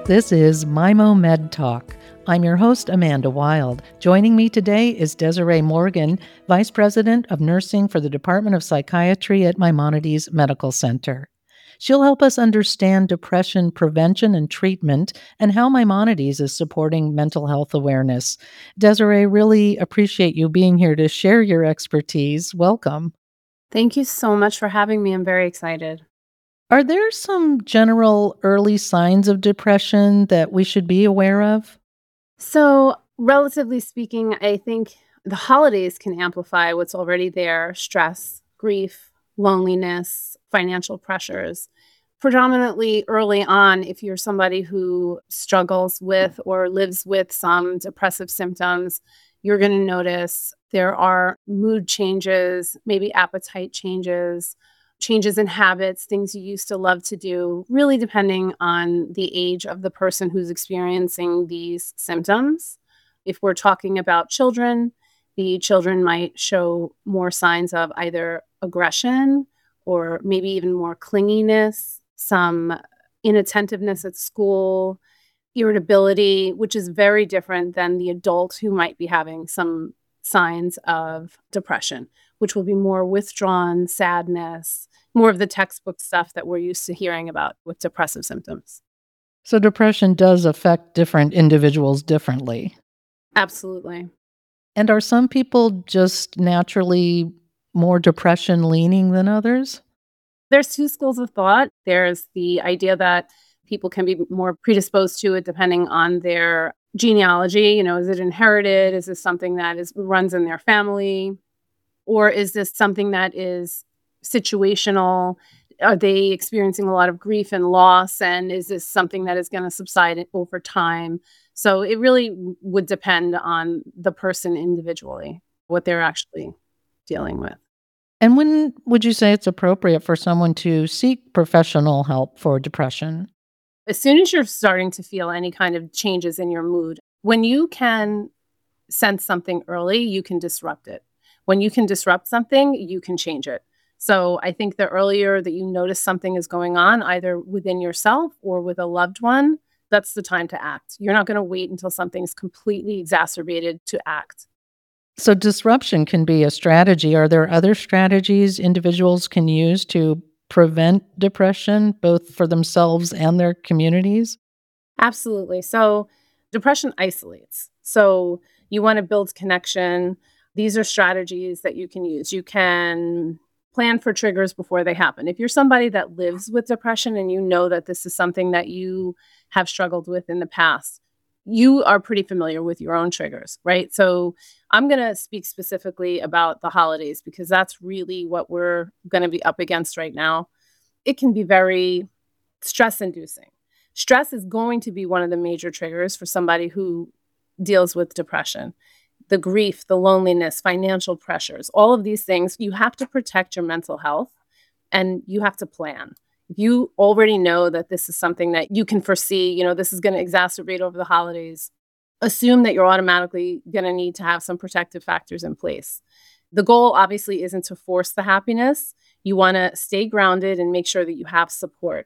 This is MIMO Med Talk. I'm your host, Amanda Wild. Joining me today is Desiree Morgan, Vice President of Nursing for the Department of Psychiatry at Maimonides Medical Center. She'll help us understand depression prevention and treatment and how Maimonides is supporting mental health awareness. Desiree, really appreciate you being here to share your expertise. Welcome. Thank you so much for having me. I'm very excited. Are there some general early signs of depression that we should be aware of? So, relatively speaking, I think the holidays can amplify what's already there: stress, grief, loneliness, financial pressures. Predominantly early on, if you're somebody who struggles with or lives with some depressive symptoms, you're going to notice there are mood changes, maybe appetite changes, changes in habits, things you used to love to do, really depending on the age of the person who's experiencing these symptoms. If we're talking about children, the children might show more signs of either aggression or maybe even more clinginess, some inattentiveness at school, irritability, which is very different than the adult who might be having some signs of depression, which will be more withdrawn, sadness, more of the textbook stuff that we're used to hearing about with depressive symptoms. So, depression does affect different individuals differently. Absolutely. And are some people just naturally more depression leaning than others? There's two schools of thought. There's the idea that people can be more predisposed to it depending on their genealogy. Is it inherited? Is this something that runs in their family? Or is this something that is situational? Are they experiencing a lot of grief and loss? And is this something that is going to subside over time? So it really would depend on the person individually, what they're actually dealing with. And when would you say it's appropriate for someone to seek professional help for depression? As soon as you're starting to feel any kind of changes in your mood, when you can sense something early, you can disrupt it. When you can disrupt something, you can change it. So I think the earlier that you notice something is going on, either within yourself or with a loved one, that's the time to act. You're not going to wait until something's completely exacerbated to act. So, disruption can be a strategy. Are there other strategies individuals can use to prevent depression, both for themselves and their communities? Absolutely. So depression isolates. So you want to build connection. These are strategies that you can use. You can plan for triggers before they happen. If you're somebody that lives with depression and you know that this is something that you have struggled with in the past, you are pretty familiar with your own triggers, right? So I'm going to speak specifically about the holidays because that's really what we're going to be up against right now. It can be very stress inducing. Stress is going to be one of the major triggers for somebody who deals with depression. The grief, the loneliness, financial pressures, all of these things, you have to protect your mental health and you have to plan. If you already know that this is something that you can foresee, this is going to exacerbate over the holidays, assume that you're automatically going to need to have some protective factors in place. The goal obviously isn't to force the happiness. You want to stay grounded and make sure that you have support.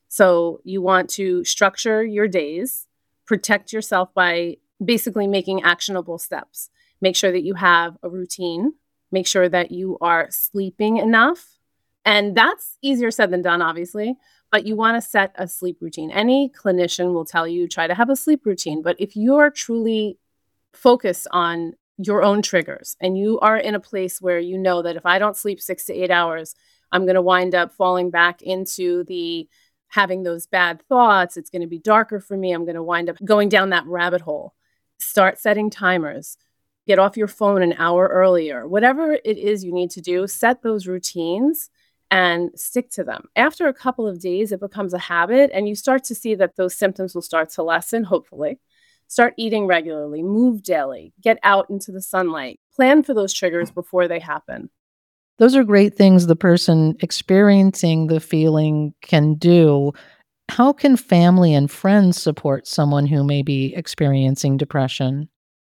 So you want to structure your days, protect yourself by basically making actionable steps. Make sure that you have a routine, make sure that you are sleeping enough. And that's easier said than done, obviously, but you want to set a sleep routine. Any clinician will tell you try to have a sleep routine, but if you're truly focused on your own triggers and you are in a place where you know that if I don't sleep 6 to 8 hours, I'm going to wind up falling back into the having those bad thoughts. It's going to be darker for me. I'm going to wind up going down that rabbit hole. Start setting timers. Get off your phone an hour earlier. Whatever it is you need to do, set those routines and stick to them. After a couple of days, it becomes a habit and you start to see that those symptoms will start to lessen, hopefully. Start eating regularly, move daily, get out into the sunlight. Plan for those triggers before they happen. Those are great things the person experiencing the feeling can do. How can family and friends support someone who may be experiencing depression?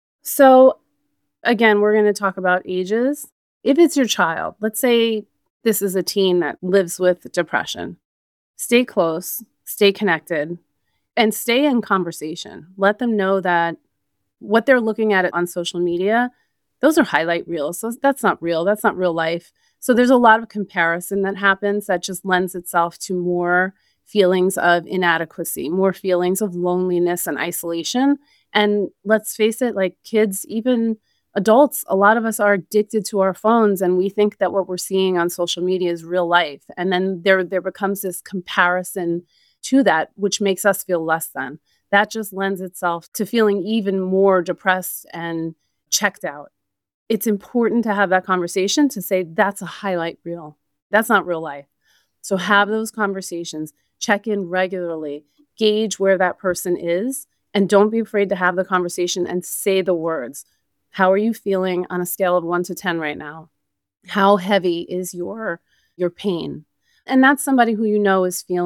So, again, we're going to talk about ages. If it's your child, let's say this is a teen that lives with depression, stay close, stay connected. And stay in conversation. Let them know that what they're looking at on social media, those are highlight reels. So that's not real. That's not real life. So there's a lot of comparison that happens that just lends itself to more feelings of inadequacy, more feelings of loneliness and isolation. And let's face it, like kids, even adults, a lot of us are addicted to our phones and we think that what we're seeing on social media is real life. And then there becomes this comparison to that, which makes us feel less than. That just lends itself to feeling even more depressed and checked out. It's important to have that conversation to say that's a highlight reel. That's not real life. So have those conversations, check in regularly, gauge where that person is, and don't be afraid to have the conversation and say the words. How are you feeling on a scale of 1 to 10 right now? How heavy is your pain? And that's somebody who you know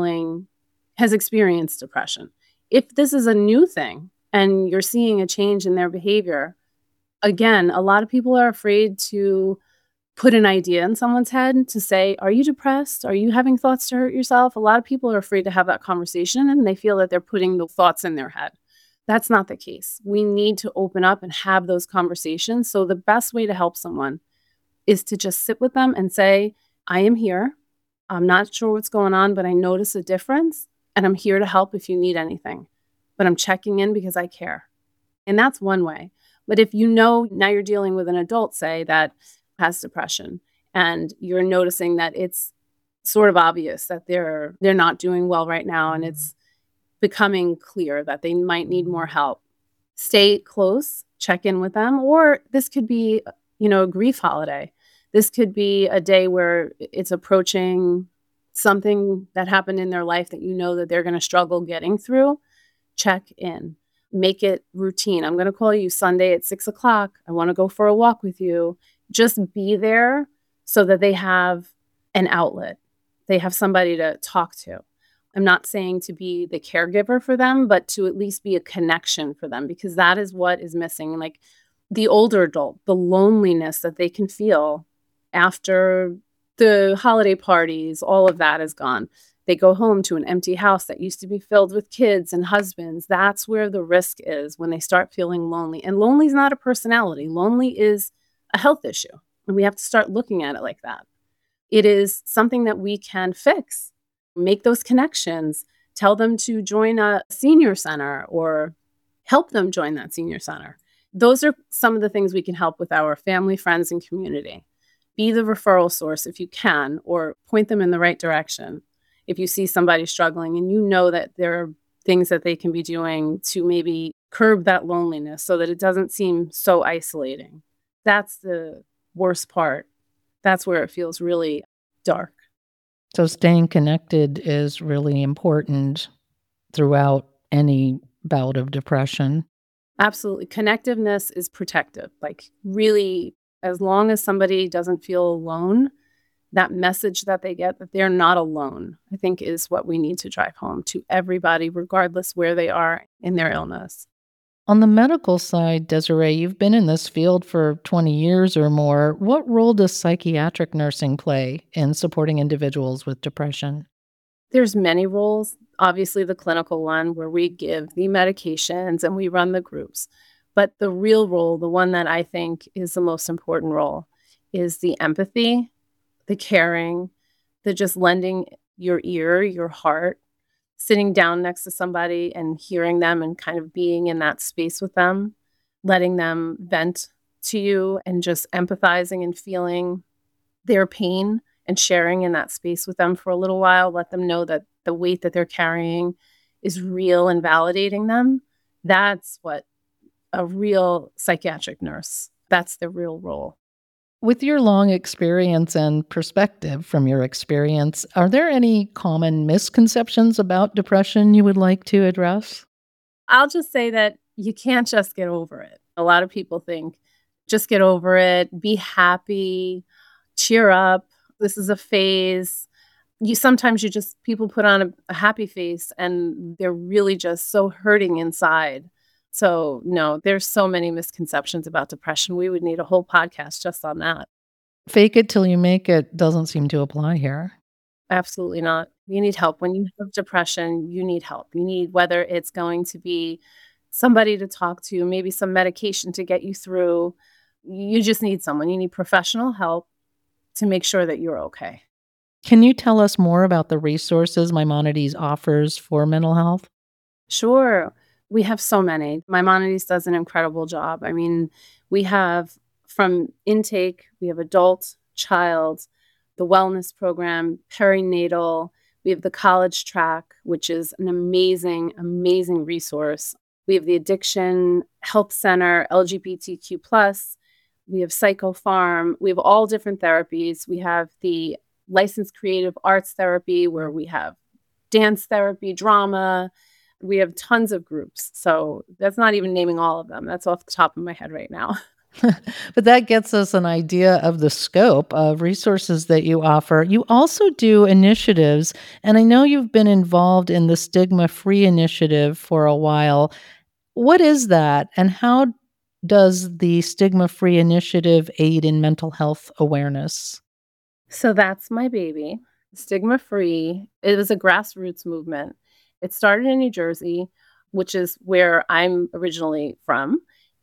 has experienced depression. If this is a new thing and you're seeing a change in their behavior, again, a lot of people are afraid to put an idea in someone's head to say, are you depressed? Are you having thoughts to hurt yourself? A lot of people are afraid to have that conversation and they feel that they're putting the thoughts in their head. That's not the case. We need to open up and have those conversations. So the best way to help someone is to just sit with them and say, I am here. I'm not sure what's going on, but I notice a difference and I'm here to help if you need anything. But I'm checking in because I care. And that's one way. But if you know now you're dealing with an adult, say, that has depression, and you're noticing that it's sort of obvious that they're not doing well right now, and it's becoming clear that they might need more help, stay close, check in with them. Or this could be, a grief holiday. This could be a day where it's approaching something that happened in their life that you know that they're going to struggle getting through. Check in. Make it routine. I'm going to call you Sunday at 6 o'clock. I want to go for a walk with you. Just be there so that they have an outlet. They have somebody to talk to. I'm not saying to be the caregiver for them, but to at least be a connection for them, because that is what is missing. Like the older adult, the loneliness that they can feel after the holiday parties, all of that is gone. They go home to an empty house that used to be filled with kids and husbands. That's where the risk is when they start feeling lonely. And lonely is not a personality. Lonely is a health issue. And we have to start looking at it like that. It is something that we can fix. Make those connections. Tell them to join a senior center or help them join that senior center. Those are some of the things we can help with our family, friends, and community. Be the referral source if you can, or point them in the right direction. If you see somebody struggling and you know that there are things that they can be doing to maybe curb that loneliness so that it doesn't seem so isolating. That's the worst part. That's where it feels really dark. So staying connected is really important throughout any bout of depression. Absolutely. Connectiveness is protective. Like really, as long as somebody doesn't feel alone, that message that they get that they're not alone, I think is what we need to drive home to everybody, regardless where they are in their illness. On the medical side, Desiree, you've been in this field for 20 years or more. What role does psychiatric nursing play in supporting individuals with depression? There's many roles. Obviously, the clinical one where we give the medications and we run the groups. But the real role, the one that I think is the most important role, is the empathy, the caring, the just lending your ear, your heart, sitting down next to somebody and hearing them and kind of being in that space with them, letting them vent to you and just empathizing and feeling their pain and sharing in that space with them for a little while. Let them know that the weight that they're carrying is real and validating them. That's what a real psychiatric nurse, that's the real role. With your long experience and perspective from your experience, are there any common misconceptions about depression you would like to address? I'll just say that you can't just get over it. A lot of people think, just get over it, be happy, cheer up. This is a phase. People put on a happy face and they're really just so hurting inside. So no, there's so many misconceptions about depression. We would need a whole podcast just on that. Fake it till you make it doesn't seem to apply here. Absolutely not. You need help. When you have depression, you need help. You need, whether it's going to be somebody to talk to, maybe some medication to get you through. You just need someone. You need professional help to make sure that you're okay. Can you tell us more about the resources Maimonides offers for mental health? Sure. We have so many. Maimonides does an incredible job. I mean, we have from intake, we have adult, child, the wellness program, perinatal. We have the college track, which is an amazing, amazing resource. We have the addiction health center, LGBTQ plus. We have psychopharm. We have all different therapies. We have the licensed creative arts therapy where we have dance therapy, drama. We have tons of groups. So that's not even naming all of them. That's off the top of my head right now. But that gets us an idea of the scope of resources that you offer. You also do initiatives, and I know you've been involved in the Stigma Free initiative for a while. What is that, and how does the Stigma Free initiative aid in mental health awareness? So that's my baby. Stigma Free. It was a grassroots movement. It started in New Jersey, which is where I'm originally from.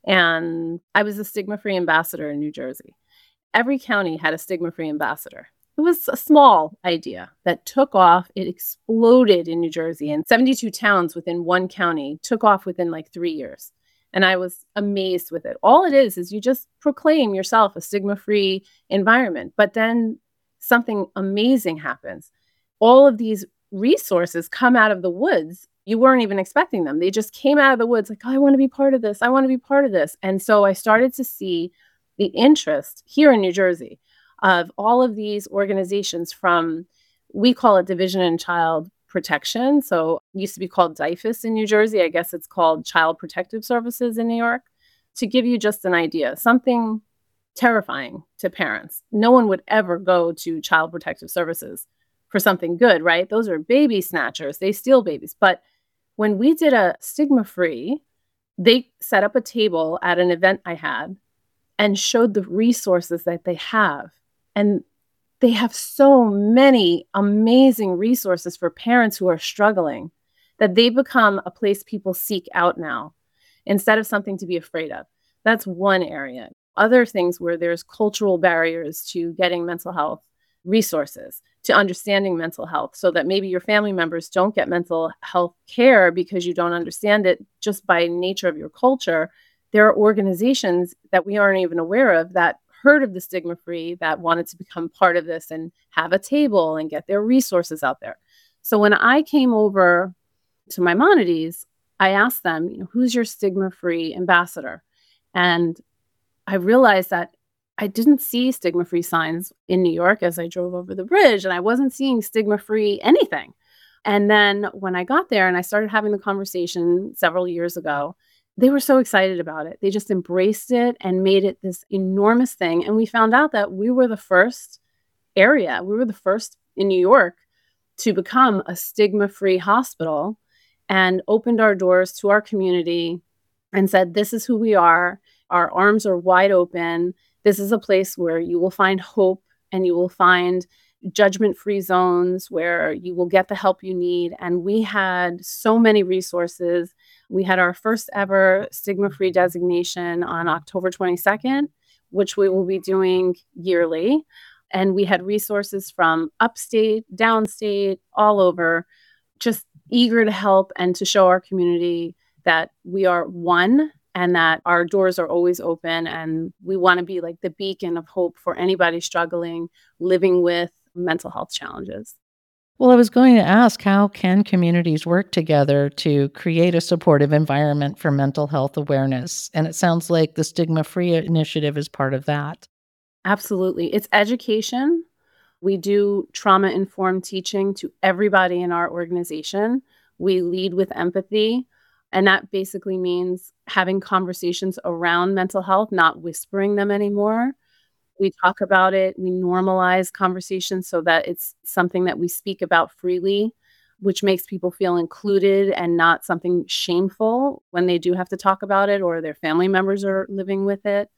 And I was a Stigma Free ambassador in New Jersey. Every county had a Stigma Free ambassador. It was a small idea that took off. It exploded in New Jersey, and 72 towns within one county took off within like 3 years. And I was amazed with it. All it is you just proclaim yourself a stigma free environment. But then something amazing happens. All of these resources come out of the woods. You weren't even expecting them. They just came out of the woods like, oh, I want to be part of this. I want to be part of this. And so I started to see the interest here in New Jersey of all of these organizations from, we call it Division in Child Protection. So it used to be called DIFUS in New Jersey. I guess it's called Child Protective Services in New York. To give you just an idea, something terrifying to parents. No one would ever go to Child Protective Services for something good, right? Those are baby snatchers. They steal babies. But when we did a stigma free, they set up a table at an event I had and showed the resources that they have. And they have so many amazing resources for parents who are struggling that they become a place people seek out now instead of something to be afraid of. That's one area. Other things where there's cultural barriers to getting mental health resources, to understanding mental health, so that maybe your family members don't get mental health care because you don't understand it just by nature of your culture. There are organizations that we aren't even aware of that heard of the stigma free, that wanted to become part of this and have a table and get their resources out there. So when I came over to Maimonides, I asked them, who's your stigma free ambassador? And I realized that I didn't see stigma free signs in New York as I drove over the bridge, and I wasn't seeing stigma free anything. And then when I got there and I started having the conversation several years ago, they were so excited about it. They just embraced it and made it this enormous thing. And we found out that we were the first area, we were the first in New York to become a stigma free hospital, and opened our doors to our community and said, this is who we are. Our arms are wide open. This is a place where you will find hope and you will find judgment-free zones where you will get the help you need. And we had so many resources. We had our first ever stigma-free designation on October 22nd, which we will be doing yearly. And we had resources from upstate, downstate, all over, just eager to help and to show our community that we are one and that our doors are always open. And we want to be like the beacon of hope for anybody struggling, living with mental health challenges. Well, I was going to ask, how can communities work together to create a supportive environment for mental health awareness? And it sounds like the Stigma Free initiative is part of that. Absolutely. It's education. We do trauma-informed teaching to everybody in our organization. We lead with empathy. And that basically means having conversations around mental health, not whispering them anymore. We talk about it. We normalize conversations so that it's something that we speak about freely, which makes people feel included and not something shameful when they do have to talk about it or their family members are living with it.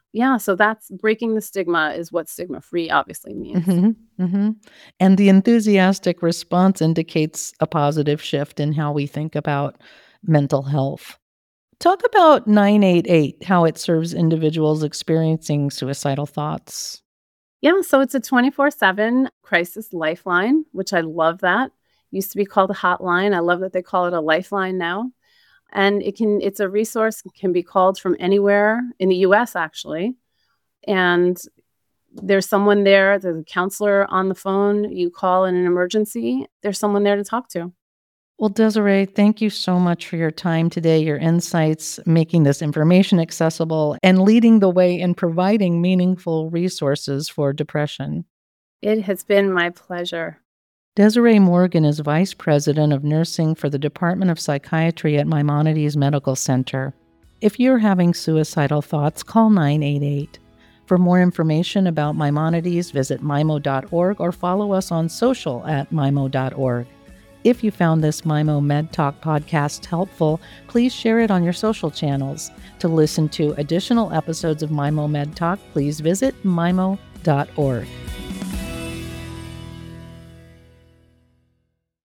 Yeah, so that's breaking the stigma is what stigma-free obviously means. Mhm, mhm. And the enthusiastic response indicates a positive shift in how we think about mental health. Talk about 988, how it serves individuals experiencing suicidal thoughts. Yeah, so it's a 24/7 crisis lifeline, which I love that. Used to be called a hotline. I love that they call it a lifeline now. And it's a resource, can be called from anywhere in the US actually. And there's someone there, there's a counselor on the phone. You call in an emergency, there's someone there to talk to. Well, Desiree, thank you so much for your time today, your insights, making this information accessible, and leading the way in providing meaningful resources for depression. It has been my pleasure. Desiree Morgan is Vice President of Nursing for the Department of Psychiatry at Maimonides Medical Center. If you're having suicidal thoughts, call 988. For more information about Maimonides, visit mimo.org or follow us on social at mimo.org. If you found this Mimo Med Talk podcast helpful, please share it on your social channels. To listen to additional episodes of Mimo Med Talk, please visit mimo.org.